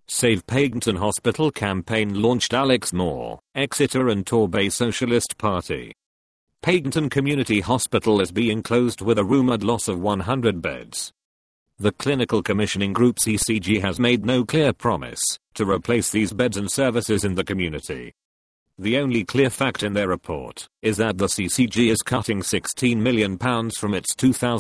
Save Paddington Hospital campaign launched. Alex Moore, Exeter and Torbay Socialist Party. Paddington Community Hospital is being closed with a rumoured loss of 100 beds. The Clinical Commissioning Group CCG has made no clear promise to replace these beds and services in the community. The only clear fact in their report is that the CCG is cutting £16 million from its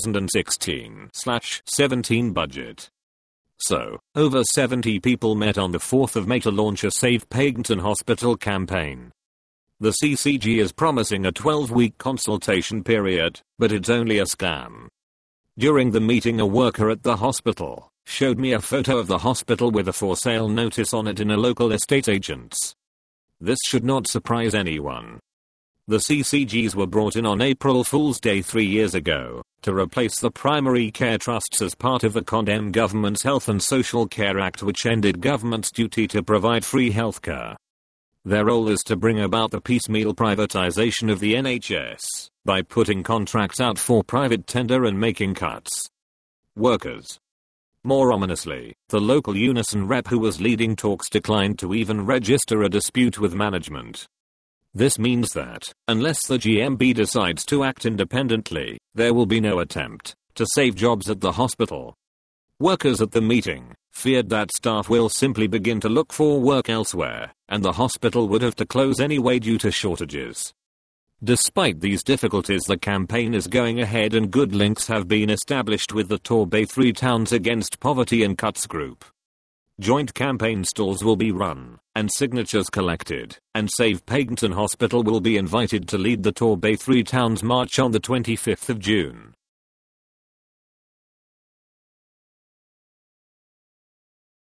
2016/17 budget. So, over 70 people met on the 4th of May to launch a Save Paddington Hospital campaign. The CCG is promising a 12-week consultation period, but it's only a scam. During the meeting, a worker at the hospital showed me a photo of the hospital with a for sale notice on it in a local estate agent's. This should not surprise anyone. The CCGs were brought in on April Fool's Day 3 years ago to replace the primary care trusts as part of the condemned government's Health and Social Care Act, which ended government's duty to provide free healthcare. Their role is to bring about the piecemeal privatization of the NHS by putting contracts out for private tender and making cuts. Workers. More ominously, the local Unison rep who was leading talks declined to even register a dispute with management. This means that, unless the GMB decides to act independently, there will be no attempt to save jobs at the hospital. Workers at the meeting feared that staff will simply begin to look for work elsewhere, and the hospital would have to close anyway due to shortages. Despite these difficulties, the campaign is going ahead and good links have been established with the Torbay Three Towns Against Poverty and Cuts group. Joint campaign stalls will be run, and signatures collected, and Save Paddington Hospital will be invited to lead the Torbay Three Towns March on the 25th of June.